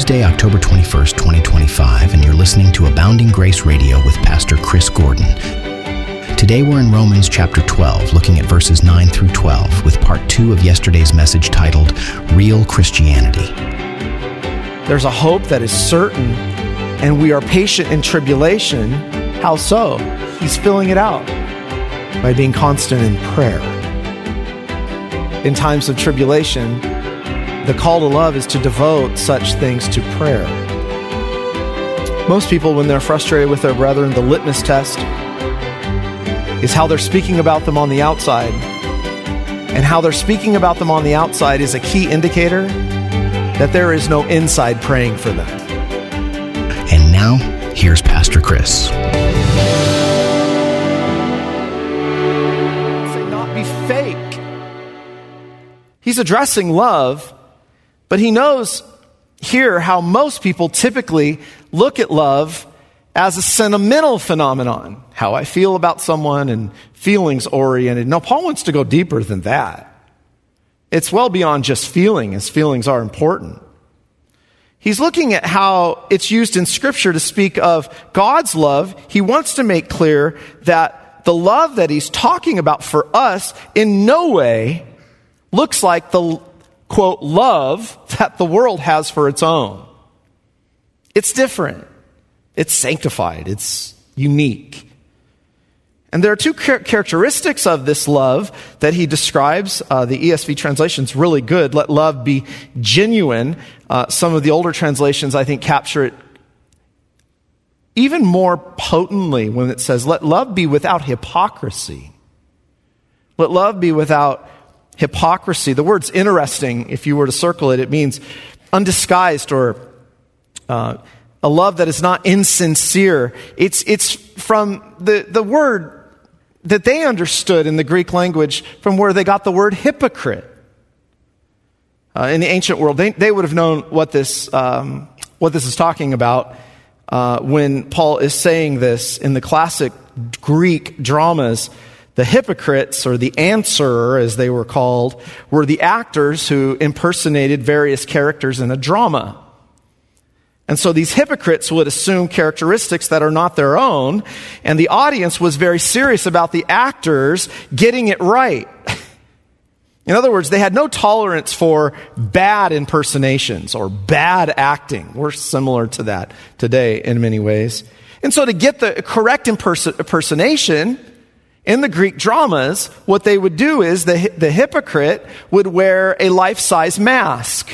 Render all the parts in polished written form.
Tuesday, October 21st, 2025, and you're listening to Abounding Grace Radio with Pastor Chris Gordon. Today we're in Romans chapter 12, looking at verses 9 through 12, with part 2 of yesterday's message titled, Real Christianity. There's a hope that is certain, and we are patient in tribulation. How so? He's filling it out by being constant in prayer. In times of tribulation, the call to love is to devote such things to prayer. Most people, when they're frustrated with their brethren, the litmus test is how they're speaking about them on the outside. And how they're speaking about them on the outside is a key indicator that there is no inside praying for them. And now, here's Pastor Chris. Not be fake. He's addressing love, but he knows here how most people typically look at love as a sentimental phenomenon. How I feel about someone and feelings oriented. No, Paul wants to go deeper than that. It's well beyond just feeling, as feelings are important. He's looking at how it's used in Scripture to speak of God's love. He wants to make clear that the love that he's talking about for us in no way looks like the, quote, love that the world has for its own. It's different. It's sanctified. It's unique. And there are two characteristics of this love that he describes. The ESV translation's really good. Let love be genuine. Some of the older translations, I think, capture it even more potently when it says, let love be without hypocrisy. Let love be without hypocrisy. The word's interesting. If you were to circle it, it means undisguised or a love that is not insincere. It's from the word that they understood in the Greek language from where they got the word hypocrite. In the ancient world, they would have known what this is talking about when Paul is saying this in the classic Greek dramas. The hypocrites, or the answerer as they were called, were the actors who impersonated various characters in a drama. And so these hypocrites would assume characteristics that are not their own, and the audience was very serious about the actors getting it right. In other words, they had no tolerance for bad impersonations or bad acting. We're similar to that today in many ways. And so to get the correct impersonation, in the Greek dramas, what they would do is the hypocrite would wear a life-size mask.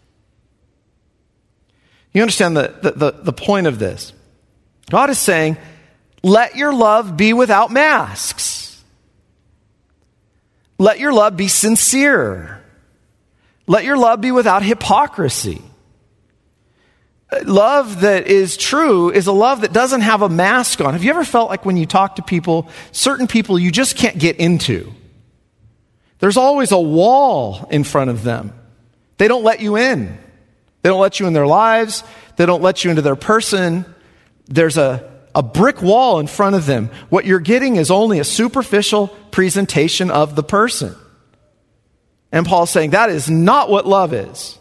You understand the point of this? God is saying, let your love be without masks. Let your love be sincere. Let your love be without hypocrisy. Love that is true is a love that doesn't have a mask on. Have you ever felt like when you talk to people, certain people you just can't get into? There's always a wall in front of them. They don't let you in. They don't let you in their lives. They don't let you into their person. There's a brick wall in front of them. What you're getting is only a superficial presentation of the person. And Paul's saying that is not what love is.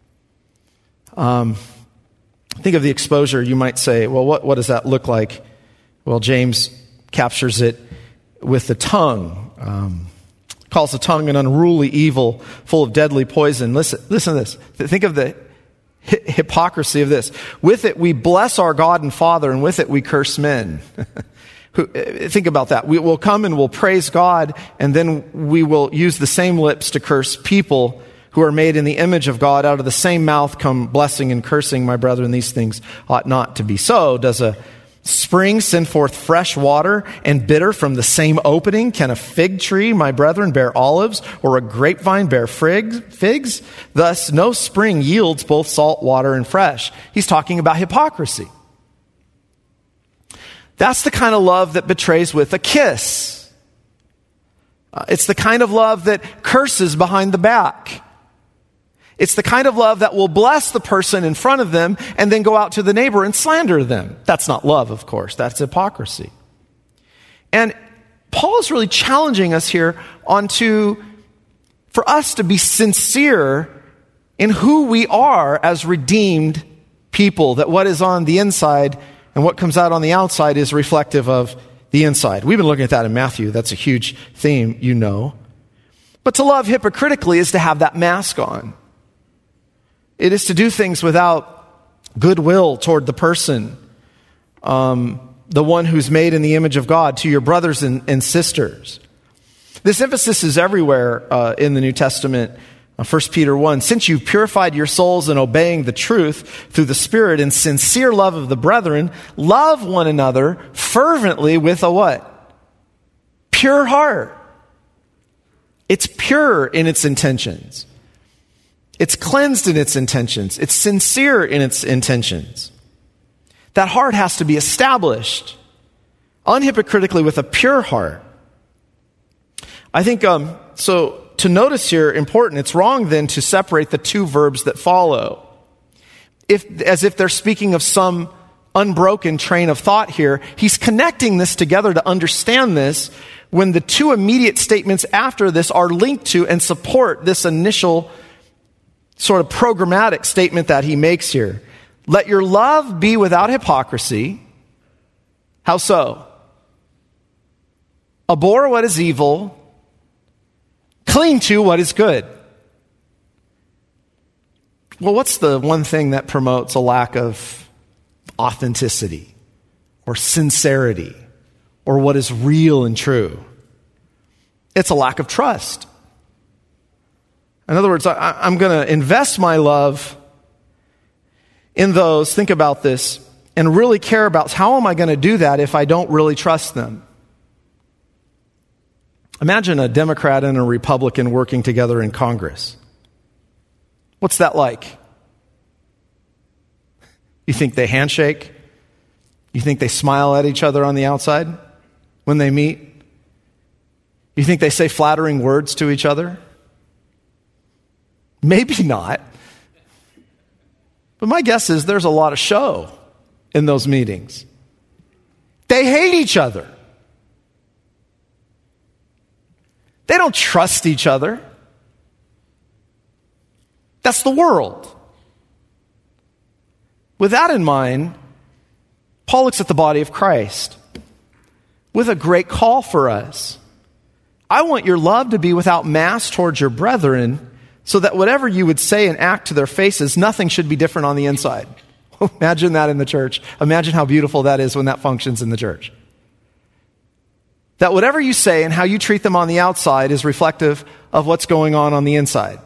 Think of the exposure. You might say, well, what does that look like? Well, James captures it with the tongue. Calls the tongue an unruly evil, full of deadly poison. Listen to this. Think of the hypocrisy of this. With it we bless our God and Father, and with it we curse men. Think about that. We will come and we'll praise God, and then we will use the same lips to curse people who are made in the image of God. Out of the same mouth come blessing and cursing. My brethren, these things ought not to be so. Does a spring send forth fresh water and bitter from the same opening? Can a fig tree, my brethren, bear olives, or a grapevine bear figs? Thus, no spring yields both salt water and fresh. He's talking about hypocrisy. That's the kind of love that betrays with a kiss. It's the kind of love that curses behind the back. It's the kind of love that will bless the person in front of them and then go out to the neighbor and slander them. That's not love, of course. That's hypocrisy. And Paul is really challenging us here for us to be sincere in who we are as redeemed people, that what is on the inside and what comes out on the outside is reflective of the inside. We've been looking at that in Matthew. That's a huge theme, you know. But to love hypocritically is to have that mask on. It is to do things without goodwill toward the person, the one who's made in the image of God, to your brothers and sisters. This emphasis is everywhere in the New Testament. 1 Peter 1, since you've purified your souls in obeying the truth through the Spirit in sincere love of the brethren, love one another fervently with a what? Pure heart. It's pure in its intentions. It's cleansed in its intentions. It's sincere in its intentions. That heart has to be established unhypocritically with a pure heart. I think, so to notice here, important, it's wrong then to separate the two verbs that follow. As if they're speaking of some unbroken train of thought here. He's connecting this together to understand this when the two immediate statements after this are linked to and support this initial sort of programmatic statement that he makes here. Let your love be without hypocrisy. How so? Abhor what is evil. Cling to what is good. Well, what's the one thing that promotes a lack of authenticity or sincerity or what is real and true? It's a lack of trust. In other words, I'm going to invest my love in those, think about this, and really care about how am I going to do that if I don't really trust them? Imagine a Democrat and a Republican working together in Congress. What's that like? You think they handshake? You think they smile at each other on the outside when they meet? You think they say flattering words to each other? Maybe not. But my guess is there's a lot of show in those meetings. They hate each other. They don't trust each other. That's the world. With that in mind, Paul looks at the body of Christ with a great call for us. I want your love to be without mask towards your brethren, so that whatever you would say and act to their faces, nothing should be different on the inside. Imagine that in the church. Imagine how beautiful that is when that functions in the church. That whatever you say and how you treat them on the outside is reflective of what's going on the inside.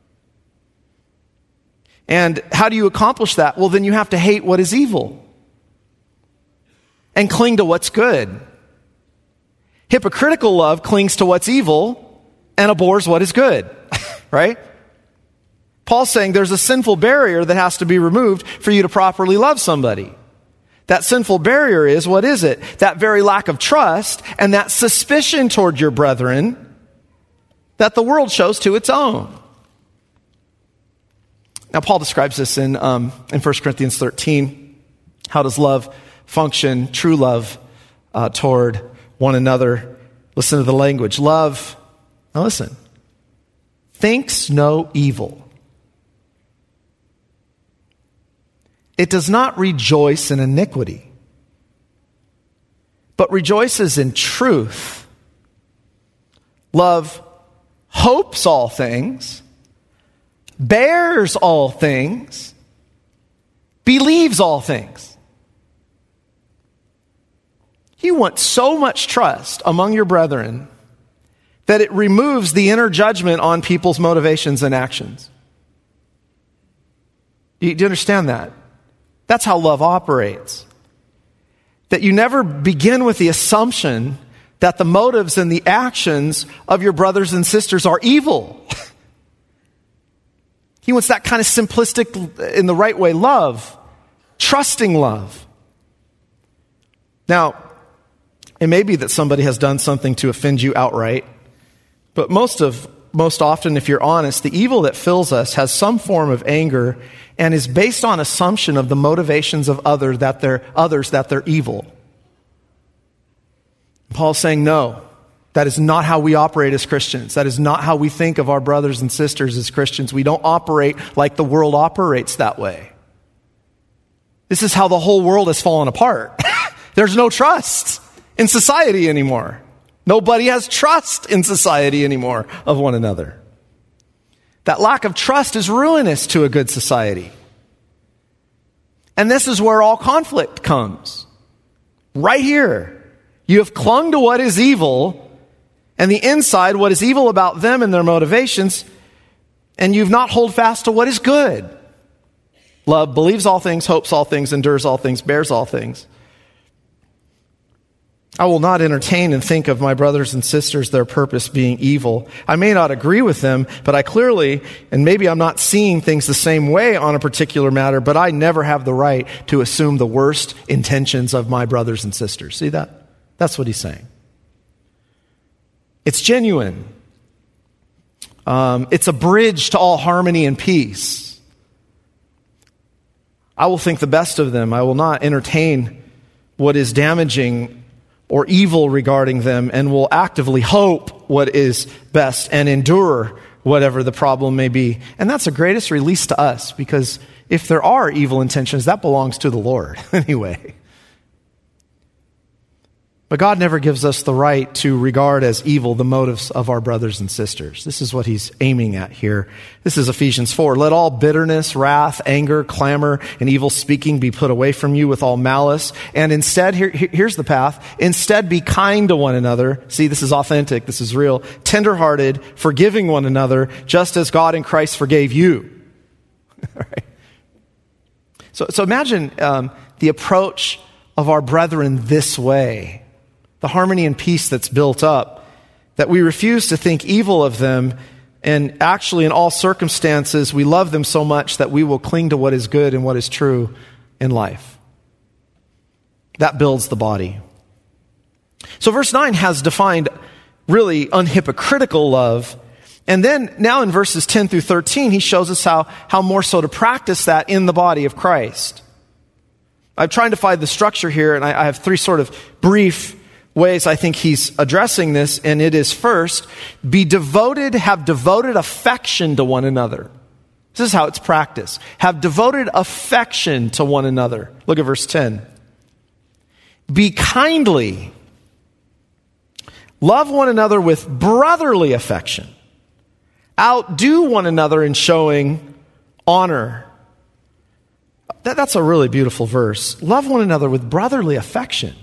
And how do you accomplish that? Well, then you have to hate what is evil and cling to what's good. Hypocritical love clings to what's evil and abhors what is good, right? Paul's saying there's a sinful barrier that has to be removed for you to properly love somebody. That sinful barrier is, what is it? That very lack of trust and that suspicion toward your brethren that the world shows to its own. Now, Paul describes this in 1 Corinthians 13. How does love function, true love, toward one another? Listen to the language. Love, now listen, thinks no evil. It does not rejoice in iniquity, but rejoices in truth. Love hopes all things, bears all things, believes all things. You want so much trust among your brethren that it removes the inner judgment on people's motivations and actions. Do you understand that? That's how love operates. That you never begin with the assumption that the motives and the actions of your brothers and sisters are evil. He wants that kind of simplistic, in the right way, love. Trusting love. Now, it may be that somebody has done something to offend you outright, but most often, if you're honest, the evil that fills us has some form of anger and is based on assumption of the motivations of others that they're evil. Paul's saying, no, that is not how we operate as Christians. That is not how we think of our brothers and sisters as Christians. We don't operate like the world operates that way. This is how the whole world has fallen apart. There's no trust in society anymore. Nobody has trust in society anymore of one another. That lack of trust is ruinous to a good society. And this is where all conflict comes. Right here. You have clung to what is evil, and the inside, what is evil about them and their motivations, and you've not held fast to what is good. Love believes all things, hopes all things, endures all things, bears all things. I will not entertain and think of my brothers and sisters, their purpose being evil. I may not agree with them, but I clearly, and maybe I'm not seeing things the same way on a particular matter, but I never have the right to assume the worst intentions of my brothers and sisters. See that? That's what he's saying. It's genuine. It's a bridge to all harmony and peace. I will think the best of them. I will not entertain what is damaging or evil regarding them, and will actively hope what is best and endure whatever the problem may be. And that's the greatest release to us, because if there are evil intentions, that belongs to the Lord anyway. But God never gives us the right to regard as evil the motives of our brothers and sisters. This is what he's aiming at here. This is Ephesians 4. Let all bitterness, wrath, anger, clamor, and evil speaking be put away from you with all malice. And instead, here's the path. Instead, be kind to one another. See, this is authentic. This is real. Tenderhearted, forgiving one another, just as God in Christ forgave you. Right? So imagine the approach of our brethren this way. The harmony and peace that's built up, that we refuse to think evil of them, and actually in all circumstances we love them so much that we will cling to what is good and what is true in life. That builds the body. So verse 9 has defined really unhypocritical love, and then now in verses 10 through 13 he shows us how more so to practice that in the body of Christ. I'm trying to find the structure here, and I have three sort of brief ways I think he's addressing this, and it is first, have devoted affection to one another. This is how it's practiced. Have devoted affection to one another. Look at verse 10. Be kindly. Love one another with brotherly affection. Outdo one another in showing honor. That's a really beautiful verse. Love one another with brotherly affection.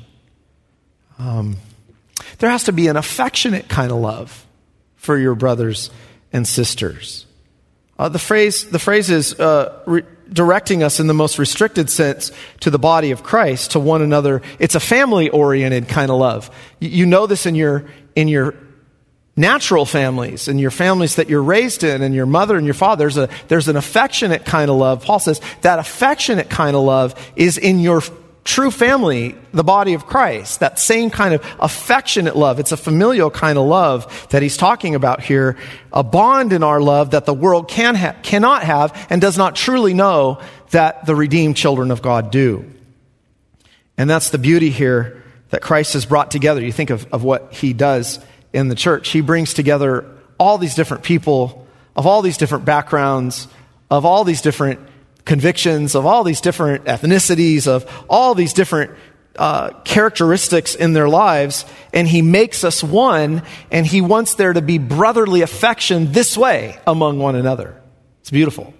There has to be an affectionate kind of love for your brothers and sisters. The phrase is directing us in the most restricted sense to the body of Christ, to one another. It's a family-oriented kind of love. You know this in your natural families, in your families that you're raised in, and your mother and your father. There's an affectionate kind of love. Paul says that affectionate kind of love is in your true family, the body of Christ. That same kind of affectionate love. It's a familial kind of love that he's talking about here. A bond in our love that the world cannot have and does not truly know that the redeemed children of God do. And that's the beauty here that Christ has brought together. You think of what he does in the church. He brings together all these different people of all these different backgrounds, of all these different convictions, of all these different ethnicities, of all these different characteristics in their lives, and he makes us one, and he wants there to be brotherly affection this way among one another. It's beautiful.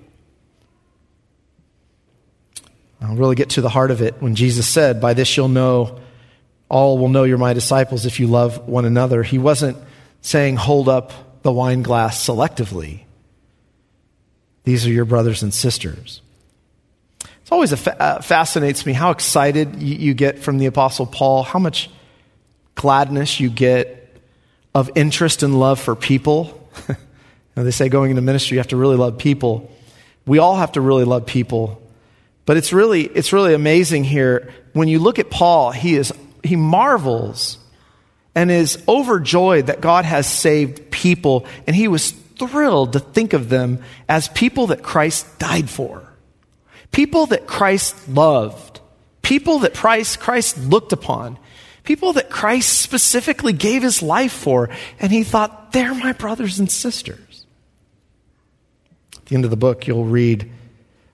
I'll really get to the heart of it when Jesus said, by this all will know you're my disciples if you love one another. He wasn't saying hold up the wine glass selectively. These are your brothers and sisters. It always fascinates me how excited you get from the Apostle Paul, how much gladness you get of interest and love for people. They say going into ministry, you have to really love people. We all have to really love people. But it's really amazing here. When you look at Paul, he marvels and is overjoyed that God has saved people, and he was thrilled to think of them as people that Christ died for. People that Christ loved. People that Christ looked upon. People that Christ specifically gave his life for. And he thought, they're my brothers and sisters. At the end of the book, you'll read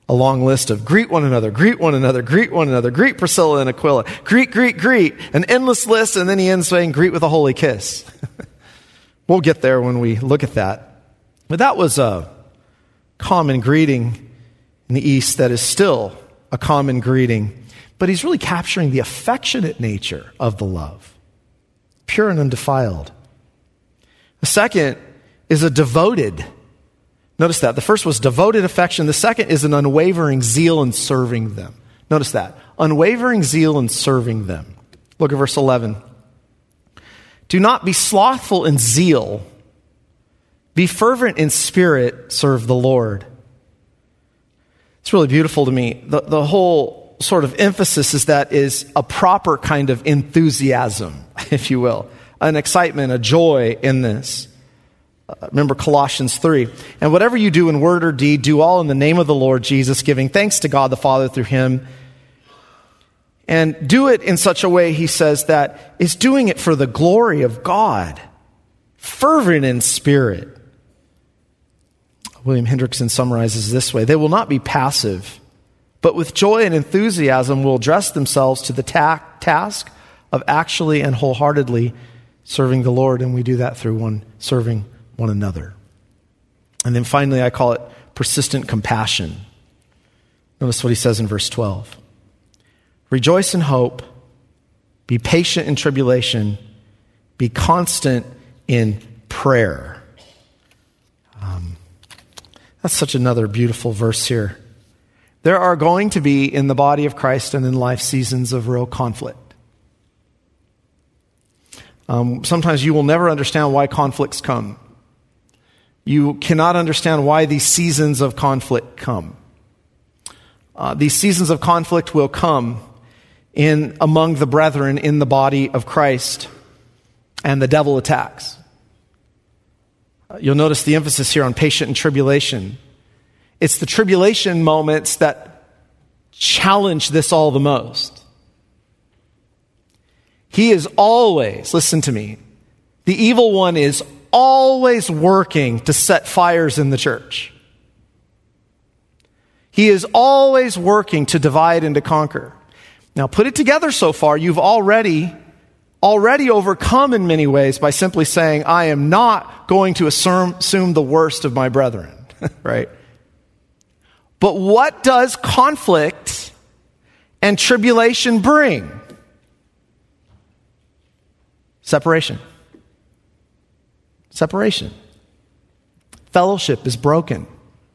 a long list of greet one another, greet one another, greet one another, greet Priscilla and Aquila, greet, an endless list, and then he ends saying greet with a holy kiss. We'll get there when we look at that. But that was a common greeting in the East that is still a common greeting. But he's really capturing the affectionate nature of the love, pure and undefiled. The second is a devoted. Notice that. The first was devoted affection. The second is an unwavering zeal in serving them. Notice that. Unwavering zeal in serving them. Look at verse 11. Do not be slothful in zeal. Be fervent in spirit. Serve the Lord. It's really beautiful to me. The whole sort of emphasis is a proper kind of enthusiasm, if you will. An excitement, a joy in this. Remember Colossians 3. And whatever you do in word or deed, do all in the name of the Lord Jesus, giving thanks to God the Father through him. And do it in such a way, he says, that is doing it for the glory of God. Fervent in spirit. William Hendrickson summarizes this way. They will not be passive, but with joy and enthusiasm will address themselves to the task of actually and wholeheartedly serving the Lord. And we do that through serving one another. And then finally, I call it persistent compassion. Notice what he says in verse 12. Rejoice in hope, be patient in tribulation, be constant in prayer. That's such another beautiful verse here. There are going to be in the body of Christ and in life seasons of real conflict. Sometimes you will never understand why conflicts come. You cannot understand why these seasons of conflict come. These seasons of conflict will come among the brethren in the body of Christ, and the devil attacks. You'll notice the emphasis here on patient and tribulation. It's the tribulation moments that challenge this all the most. He is always, listen to me, the evil one is always working to set fires in the church. He is always working to divide and to conquer. Now, put it together so far, you've already overcome in many ways by simply saying, I am not going to assume the worst of my brethren, right? But what does conflict and tribulation bring? Separation. Separation. Fellowship is broken.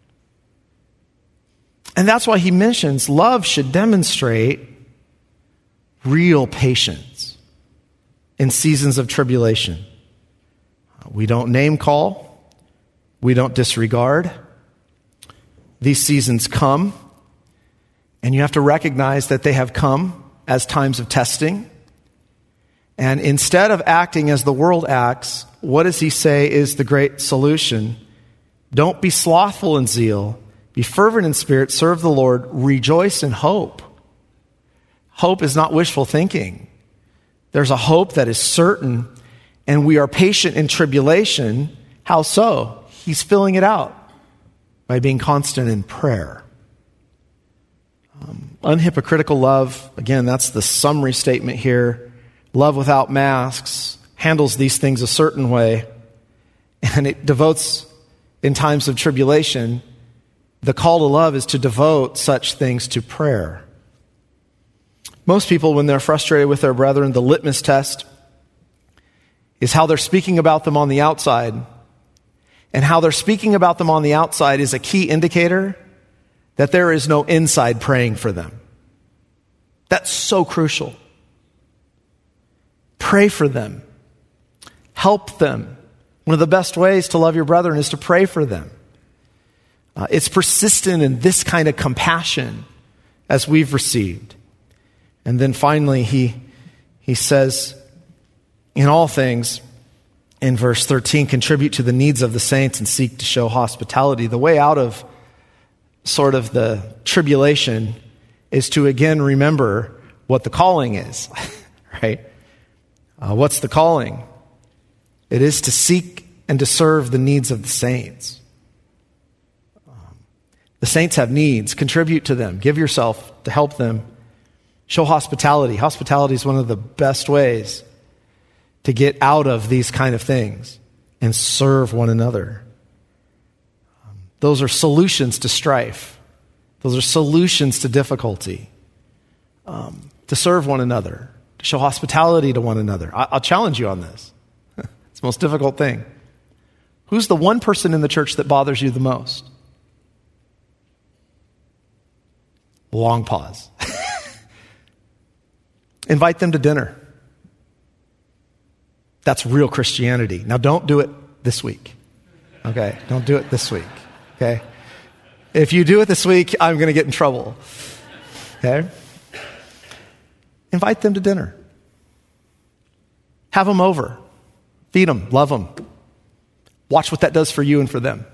And that's why he mentions love should demonstrate real patience in seasons of tribulation. We don't name call. We don't disregard. These seasons come, and you have to recognize that they have come as times of testing. And instead of acting as the world acts, what does he say is the great solution? Don't be slothful in zeal. Be fervent in spirit. Serve the Lord. Rejoice in hope. Hope is not wishful thinking. There's a hope that is certain, and we are patient in tribulation. How so? He's filling it out by being constant in prayer. Unhypocritical love, again, that's the summary statement here. Love without masks handles these things a certain way, and it devotes, in times of tribulation, the call to love is to devote such things to prayer. Most people, when they're frustrated with their brethren, the litmus test is how they're speaking about them on the outside. And how they're speaking about them on the outside is a key indicator that there is no inside praying for them. That's so crucial. Pray for them. Help them. One of the best ways to love your brethren is to pray for them. It's persistent in this kind of compassion as we've received. And then finally, he says, in all things, in verse 13, contribute to the needs of the saints and seek to show hospitality. The way out of sort of the tribulation is to again remember what the calling is, right? What's the calling? It is to seek and to serve the needs of the saints. The saints have needs. Contribute to them. Give yourself to help them. Show hospitality. Hospitality is one of the best ways to get out of these kind of things and serve one another. Those are solutions to strife. Those are solutions to difficulty. To serve one another, to show hospitality to one another. I'll challenge you on this. It's the most difficult thing. Who's the one person in the church that bothers you the most? Long pause. Invite them to dinner. That's real Christianity. Now don't do it this week. Okay? Don't do it this week. Okay? If you do it this week, I'm going to get in trouble. Okay? Invite them to dinner. Have them over. Feed them. Love them. Watch what that does for you and for them.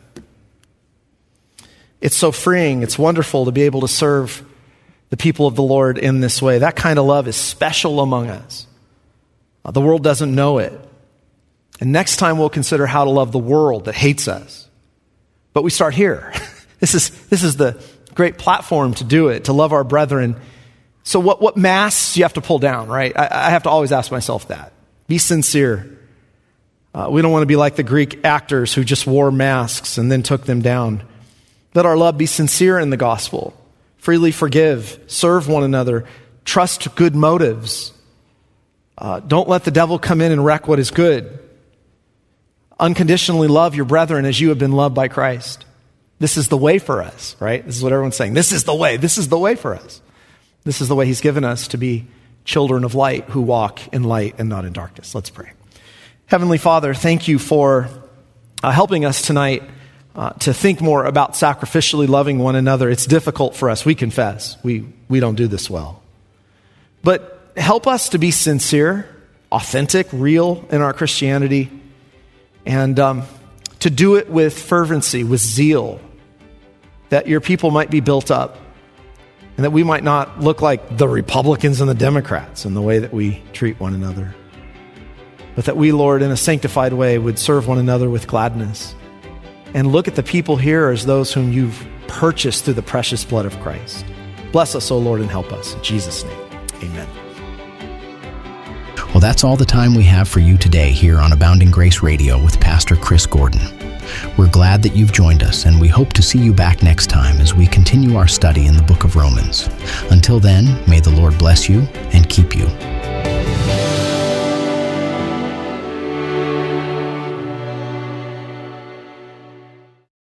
It's so freeing. It's wonderful to be able to serve the people of the Lord in this way. That kind of love is special among us. The world doesn't know it. And next time we'll consider how to love the world that hates us. But we start here. This is the great platform to do it, to love our brethren. So what masks do you have to pull down, right? I have to always ask myself that. Be sincere. We don't want to be like the Greek actors who just wore masks and then took them down. Let our love be sincere in the gospel. Freely forgive, serve one another, trust good motives. Don't let the devil come in and wreck what is good. Unconditionally love your brethren as you have been loved by Christ. This is the way for us, right? This is what everyone's saying. This is the way. This is the way for us. This is the way he's given us to be children of light who walk in light and not in darkness. Let's pray. Heavenly Father, thank you for helping us tonight to think more about sacrificially loving one another. It's difficult for us. We confess. We don't do this well. But help us to be sincere, authentic, real in our Christianity, and to do it with fervency, with zeal, that your people might be built up, and that we might not look like the Republicans and the Democrats in the way that we treat one another, but that we, Lord, in a sanctified way would serve one another with gladness and look at the people here as those whom you've purchased through the precious blood of Christ. Bless us, O Lord, and help us. In Jesus' name, amen. Well, that's all the time we have for you today here on Abounding Grace Radio with Pastor Chris Gordon. We're glad that you've joined us, and we hope to see you back next time as we continue our study in the book of Romans. Until then, may the Lord bless you and keep you.